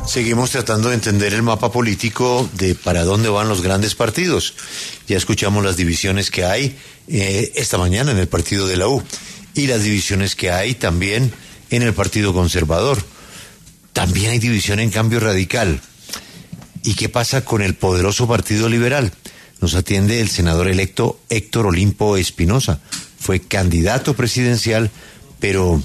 Seguimos tratando de entender el mapa político de para dónde van los grandes partidos. Ya escuchamos las divisiones que hay esta mañana en el partido de la U y las divisiones que hay también en el Partido Conservador. También hay división en Cambio Radical. ¿Y qué pasa con el poderoso Partido Liberal? Nos atiende el senador electo Héctor Olimpo Espinosa. Fue candidato presidencial, pero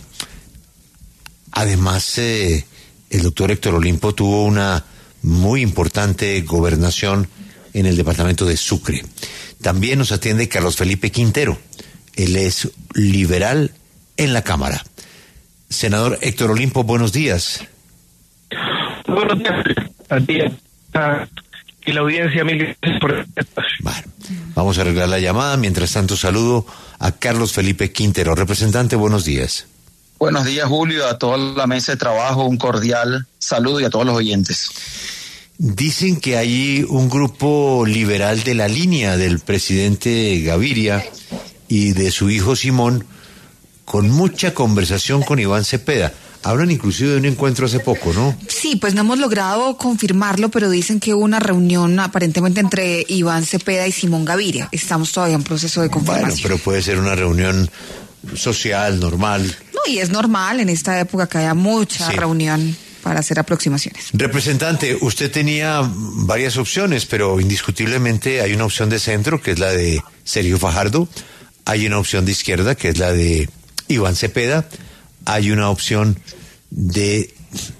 además el doctor Héctor Olimpo tuvo una muy importante gobernación en el departamento de Sucre. También nos atiende Carlos Felipe Quintero. Él es liberal en la Cámara. Senador Héctor Olimpo, buenos días. Buenos días a ti y la audiencia. Mil gracias por el espacio. Bueno, vamos a arreglar la llamada. Mientras tanto, saludo a Carlos Felipe Quintero. Representante, buenos días. Buenos días, Julio, a toda la mesa de trabajo, un cordial saludo y a todos los oyentes. Dicen que hay un grupo liberal de la línea del presidente Gaviria y de su hijo Simón con mucha conversación con Iván Cepeda. Hablan inclusive de un encuentro hace poco, ¿no? Sí, pues no hemos logrado confirmarlo, pero dicen que hubo una reunión aparentemente entre Iván Cepeda y Simón Gaviria. Estamos todavía en proceso de confirmación. Bueno, pero puede ser una reunión social, normal. No, y es normal en esta época que haya mucha reunión para hacer aproximaciones. Representante, usted tenía varias opciones, pero indiscutiblemente hay una opción de centro, que es la de Sergio Fajardo, hay una opción de izquierda, que es la de Iván Cepeda, hay una opción de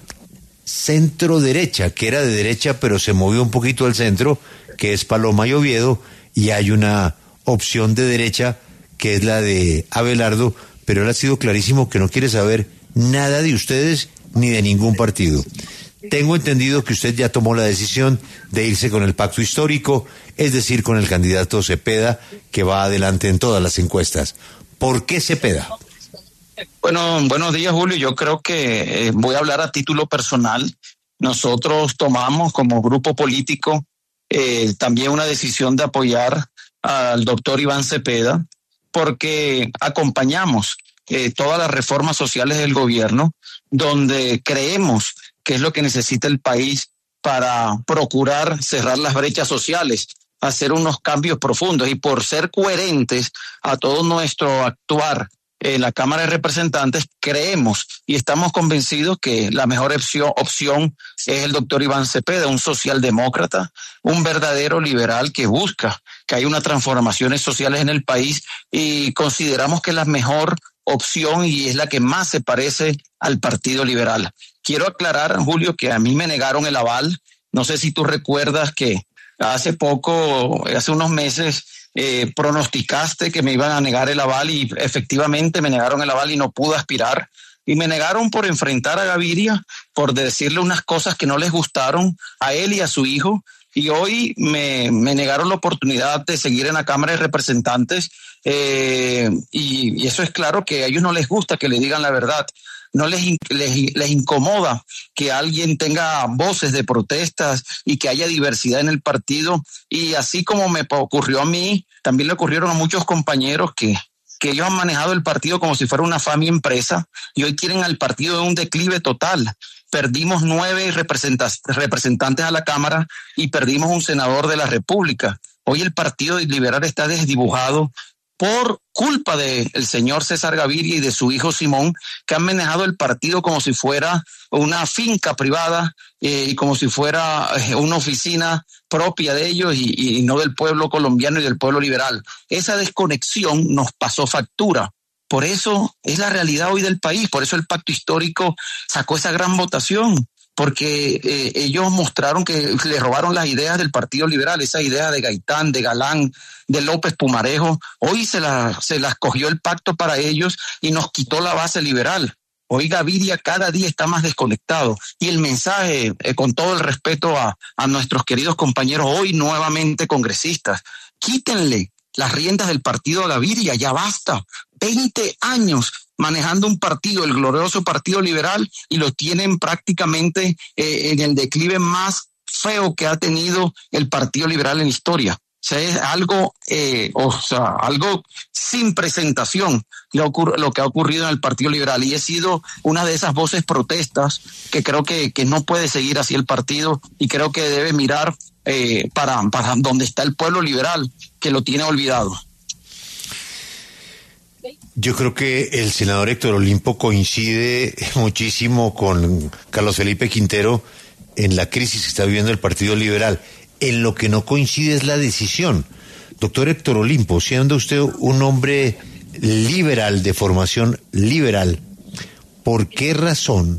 centro derecha, que era de derecha pero se movió un poquito al centro, que es Paloma y Oviedo, y hay una opción de derecha que es la de Abelardo, pero él ha sido clarísimo que no quiere saber nada de ustedes ni de ningún partido. Tengo entendido que usted ya tomó la decisión de irse con el pacto histórico, es decir, con el candidato Cepeda, que va adelante en todas las encuestas. ¿Por qué Cepeda? Bueno, buenos días, Julio. Yo creo que voy a hablar a título personal. Nosotros tomamos como grupo político también una decisión de apoyar al doctor Iván Cepeda, porque acompañamos todas las reformas sociales del gobierno, donde creemos que es lo que necesita el país para procurar cerrar las brechas sociales, hacer unos cambios profundos, y por ser coherentes a todo nuestro actuar en la Cámara de Representantes, creemos y estamos convencidos que la mejor opción es el doctor Iván Cepeda, un socialdemócrata, un verdadero liberal que busca que haya unas transformaciones sociales en el país, y consideramos que es la mejor opción y es la que más se parece al Partido Liberal. Quiero aclarar, Julio, que a mí me negaron el aval. No sé si tú recuerdas que hace unos meses, pronosticaste que me iban a negar el aval, y efectivamente me negaron el aval y no pude aspirar. Y me negaron por enfrentar a Gaviria, por decirle unas cosas que no les gustaron a él y a su hijo. Y hoy me negaron la oportunidad de seguir en la Cámara de Representantes, y eso es claro que a ellos no les gusta que le digan la verdad. No les incomoda que alguien tenga voces de protestas y que haya diversidad en el partido. Y así como me ocurrió a mí, también le ocurrieron a muchos compañeros que ellos han manejado el partido como si fuera una familia empresa, y hoy quieren al partido en un declive total. Perdimos 9 representantes a la Cámara y perdimos un senador de la República. Hoy el Partido Liberal está desdibujado por culpa del señor César Gaviria y de su hijo Simón, que han manejado el partido como si fuera una finca privada y como si fuera una oficina propia de ellos y no del pueblo colombiano y del pueblo liberal. Esa desconexión nos pasó factura. Por eso es la realidad hoy del país, por eso el pacto histórico sacó esa gran votación, porque ellos mostraron que le robaron las ideas del Partido Liberal, esa idea de Gaitán, de Galán, de López Pumarejo. Hoy se las cogió el pacto para ellos y nos quitó la base liberal. Hoy Gaviria cada día está más desconectado, y el mensaje, con todo el respeto a nuestros queridos compañeros hoy nuevamente congresistas, quítenle las riendas del partido a Gaviria, ya basta. 20 años manejando un partido, el glorioso Partido Liberal, y lo tienen prácticamente en el declive más feo que ha tenido el Partido Liberal en historia. sea, es algo, algo sin presentación lo que ha ocurrido en el Partido Liberal, y he sido una de esas voces protestas que creo que no puede seguir así el partido, y creo que debe mirar para donde está el pueblo liberal, que lo tiene olvidado. Yo creo que el senador Héctor Olimpo coincide muchísimo con Carlos Felipe Quintero en la crisis que está viviendo el Partido Liberal. En lo que no coincide es la decisión. Doctor Héctor Olimpo, siendo usted un hombre liberal, de formación liberal, ¿por qué razón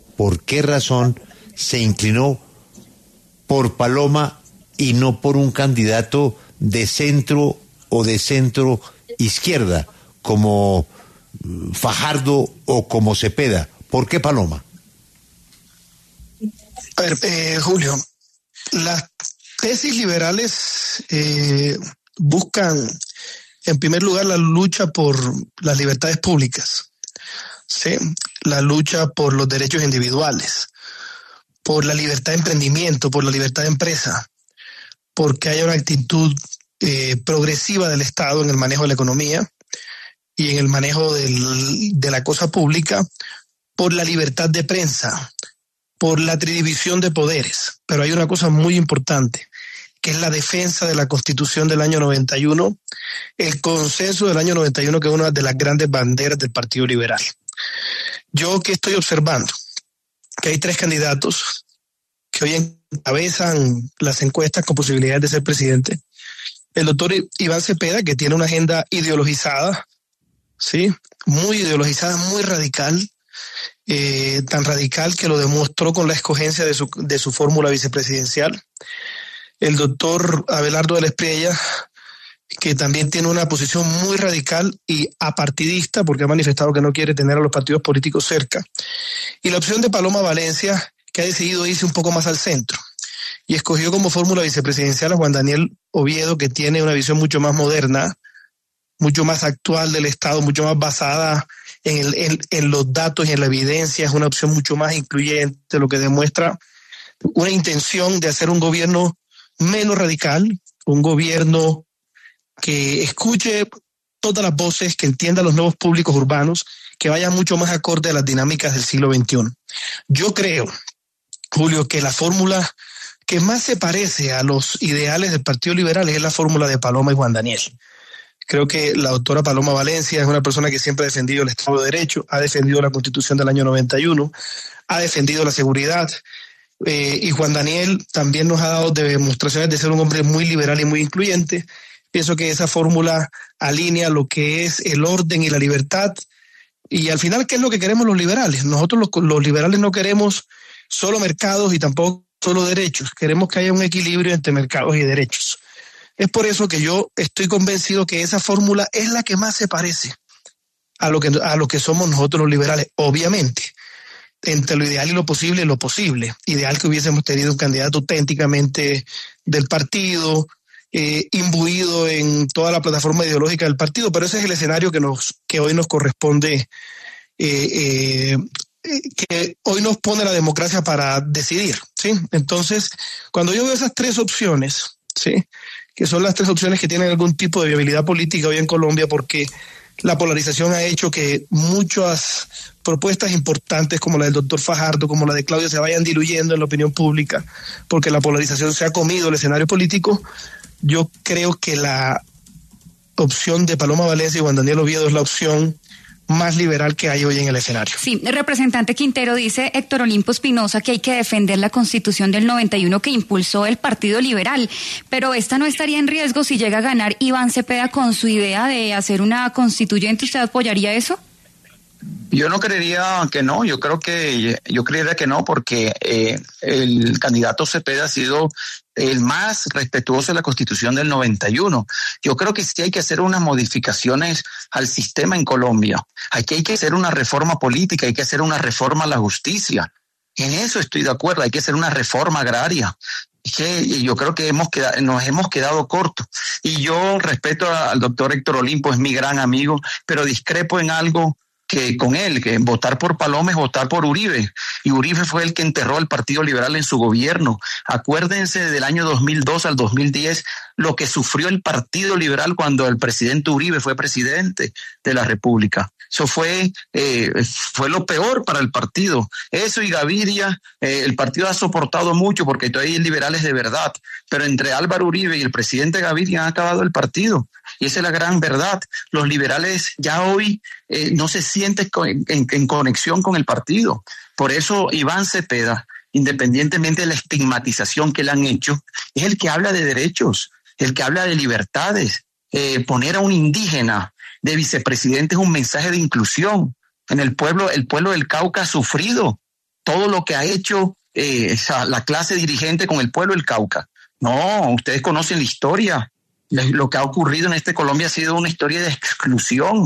se inclinó por Paloma y no por un candidato de centro o de centro izquierda, como Fajardo o como Cepeda? ¿Por qué Paloma? A ver, Julio, las tesis liberales buscan, en primer lugar, la lucha por las libertades públicas, ¿sí? La lucha por los derechos individuales, por la libertad de emprendimiento, por la libertad de empresa, porque haya una actitud progresiva del Estado en el manejo de la economía y en el manejo de la cosa pública, por la libertad de prensa, por la tridivisión de poderes. Pero hay una cosa muy importante, que es la defensa de la Constitución del año 91, el consenso del año 91, que es una de las grandes banderas del Partido Liberal. Yo que estoy observando que hay 3 candidatos que hoy encabezan las encuestas con posibilidades de ser presidente. El doctor Iván Cepeda, que tiene una agenda ideologizada, ¿sí? Muy ideologizada, muy radical, tan radical que lo demostró con la escogencia de su fórmula vicepresidencial. El doctor Abelardo de la Espriella, que también tiene una posición muy radical y apartidista, porque ha manifestado que no quiere tener a los partidos políticos cerca. Y la opción de Paloma Valencia, que ha decidido irse un poco más al centro y escogió como fórmula vicepresidencial a Juan Daniel Oviedo, que tiene una visión mucho más moderna, mucho más actual del Estado, mucho más basada en los datos y en la evidencia. Es una opción mucho más incluyente, lo que demuestra una intención de hacer un gobierno menos radical, un gobierno que escuche todas las voces, que entienda los nuevos públicos urbanos, que vaya mucho más acorde a las dinámicas del siglo XXI. Yo creo, Julio, que la fórmula que más se parece a los ideales del Partido Liberal es la fórmula de Paloma y Juan Daniel. Creo que la doctora Paloma Valencia es una persona que siempre ha defendido el Estado de Derecho, ha defendido la Constitución del año 91, ha defendido la seguridad, y Juan Daniel también nos ha dado demostraciones de ser un hombre muy liberal y muy incluyente. Pienso que esa fórmula alinea lo que es el orden y la libertad. Y al final, ¿qué es lo que queremos los liberales? Nosotros los liberales no queremos solo mercados y tampoco solo derechos. Queremos que haya un equilibrio entre mercados y derechos. Es por eso que yo estoy convencido que esa fórmula es la que más se parece a lo que somos nosotros los liberales. Obviamente, entre lo ideal y lo posible. Ideal que hubiésemos tenido un candidato auténticamente del partido, imbuido en toda la plataforma ideológica del partido, pero ese es el escenario que hoy nos corresponde, que hoy nos pone la democracia para decidir, ¿sí? Entonces, cuando yo veo esas 3 opciones, ¿sí?, que son las 3 opciones que tienen algún tipo de viabilidad política hoy en Colombia, porque la polarización ha hecho que muchas propuestas importantes como la del doctor Fajardo, como la de Claudia, se vayan diluyendo en la opinión pública, porque la polarización se ha comido el escenario político. Yo creo que la opción de Paloma Valencia y Juan Daniel Oviedo es la opción más liberal que hay hoy en el escenario. Sí, el representante Quintero, dice Héctor Olimpo Espinosa que hay que defender la Constitución del 91 que impulsó el Partido Liberal, pero esta no estaría en riesgo si llega a ganar Iván Cepeda con su idea de hacer una constituyente. ¿Usted apoyaría eso? Yo no creería que no, yo creería que no, porque el candidato Cepeda ha sido el más respetuoso de la Constitución del 91. Yo creo que sí hay que hacer unas modificaciones al sistema en Colombia. Aquí hay que hacer una reforma política, hay que hacer una reforma a la justicia. En eso estoy de acuerdo, hay que hacer una reforma agraria. Yo creo que nos hemos quedado cortos. Y yo respeto al doctor Héctor Olimpo, es mi gran amigo, pero discrepo en algo que con él, que votar por Paloma es votar por Uribe, y Uribe fue el que enterró al Partido Liberal en su gobierno. Acuérdense del año 2002 al 2010, lo que sufrió el Partido Liberal cuando el presidente Uribe fue presidente de la República. Eso fue lo peor para el partido. Eso y Gaviria, el partido ha soportado mucho porque todavía hay liberales de verdad, pero entre Álvaro Uribe y el presidente Gaviria ha acabado el partido. Y esa es la gran verdad. Los liberales ya hoy no se sienten en conexión con el partido. Por eso Iván Cepeda, independientemente de la estigmatización que le han hecho, es el que habla de derechos, el que habla de libertades. Poner a un indígena de vicepresidente es un mensaje de inclusión. El pueblo del Cauca ha sufrido todo lo que ha hecho la clase dirigente con el pueblo del Cauca. No, ustedes conocen la historia. Lo que ha ocurrido en Colombia ha sido una historia de exclusión.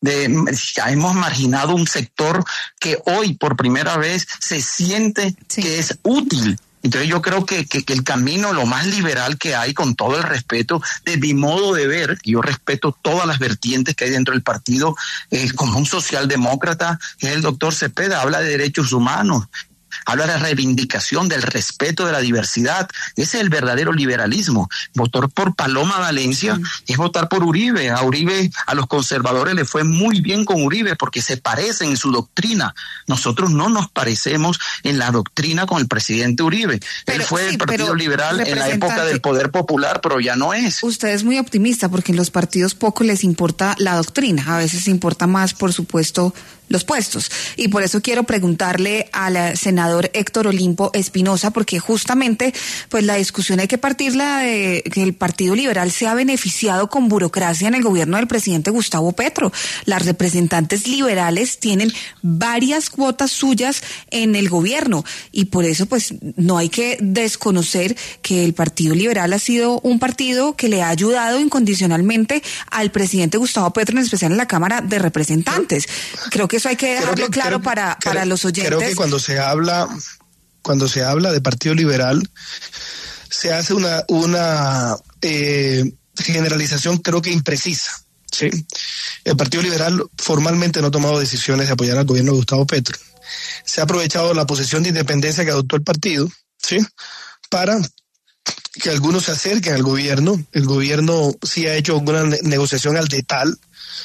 Ya hemos marginado un sector que hoy por primera vez se siente que es útil. Entonces yo creo que el camino, lo más liberal que hay, con todo el respeto de mi modo de ver, yo respeto todas las vertientes que hay dentro del partido, como un socialdemócrata, es el doctor Cepeda, habla de derechos humanos, habla de la reivindicación, del respeto de la diversidad. Ese es el verdadero liberalismo. Votar por Paloma Valencia es votar por Uribe. A Uribe, a los conservadores le fue muy bien con Uribe porque se parecen en su doctrina. Nosotros no nos parecemos en la doctrina con el presidente Uribe. Él fue el Partido Liberal en la época del poder popular, pero ya no es. Usted es muy optimista porque en los partidos poco les importa la doctrina. A veces importa más, por supuesto, los puestos. Y por eso quiero preguntarle al senador Héctor Olimpo Espinosa, porque justamente pues la discusión hay que partirla de que el Partido Liberal se ha beneficiado con burocracia en el gobierno del presidente Gustavo Petro. Las representantes liberales tienen varias cuotas suyas en el gobierno y por eso pues no hay que desconocer que el Partido Liberal ha sido un partido que le ha ayudado incondicionalmente al presidente Gustavo Petro, en especial en la Cámara de Representantes. Creo que eso hay que dejarlo claro para los oyentes. Creo que cuando se habla de Partido Liberal, se hace una generalización creo que imprecisa. ¿Sí? El Partido Liberal formalmente no ha tomado decisiones de apoyar al gobierno de Gustavo Petro. Se ha aprovechado la posición de independencia que adoptó el partido, ¿sí?, para que algunos se acerquen al gobierno. El gobierno sí ha hecho una negociación al detal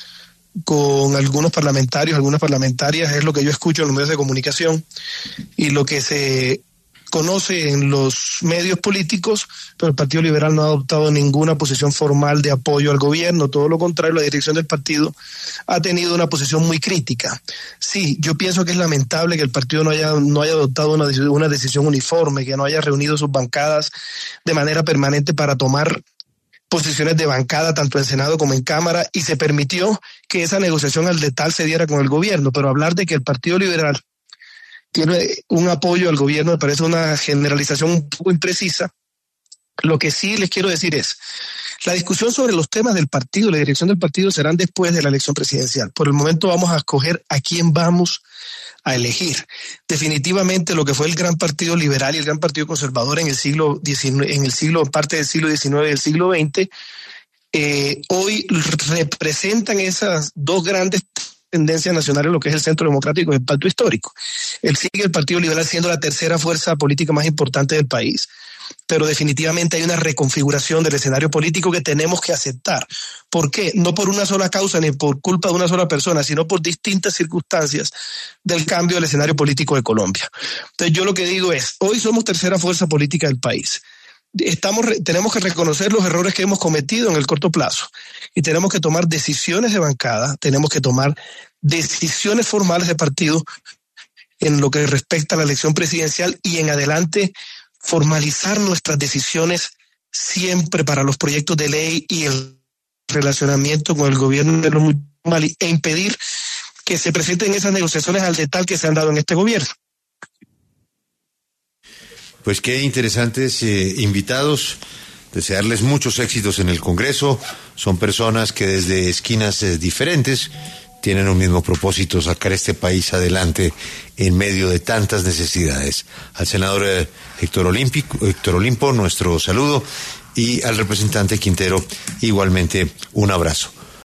con algunos parlamentarios, algunas parlamentarias, es lo que yo escucho en los medios de comunicación y lo que se conoce en los medios políticos, pero el Partido Liberal no ha adoptado ninguna posición formal de apoyo al gobierno. Todo lo contrario, la dirección del partido ha tenido una posición muy crítica. Sí, yo pienso que es lamentable que el partido no haya adoptado una decisión uniforme, que no haya reunido sus bancadas de manera permanente para tomar posiciones de bancada tanto en Senado como en Cámara, y se permitió que esa negociación al detalle se diera con el gobierno. Pero hablar de que el Partido Liberal tiene un apoyo al gobierno me parece una generalización un poco imprecisa. Lo que sí les quiero decir es, la discusión sobre los temas del partido, la dirección del partido, serán después de la elección presidencial. Por el momento vamos a escoger a quién vamos a elegir. Definitivamente lo que fue el gran partido liberal y el gran partido conservador en el siglo XIX, parte del siglo XIX y del siglo XX, hoy representan esas dos grandes tendencias nacionales, lo que es el centro democrático y el pacto histórico. Sigue el Partido Liberal siendo la tercera fuerza política más importante del país, pero definitivamente hay una reconfiguración del escenario político que tenemos que aceptar. ¿Por qué? No por una sola causa ni por culpa de una sola persona, sino por distintas circunstancias del cambio del escenario político de Colombia. Entonces yo lo que digo es, hoy somos tercera fuerza política del país. Tenemos que reconocer los errores que hemos cometido en el corto plazo y tenemos que tomar decisiones de bancada, tenemos que tomar decisiones formales de partido en lo que respecta a la elección presidencial y en adelante formalizar nuestras decisiones siempre para los proyectos de ley y el relacionamiento con el gobierno de los Mali e impedir que se presenten esas negociaciones al detalle que se han dado en este gobierno. Pues qué interesantes invitados, desearles muchos éxitos en el Congreso. Son personas que desde esquinas diferentes tienen un mismo propósito, sacar este país adelante en medio de tantas necesidades. Al senador Héctor Olimpo, nuestro saludo, y al representante Quintero, igualmente un abrazo.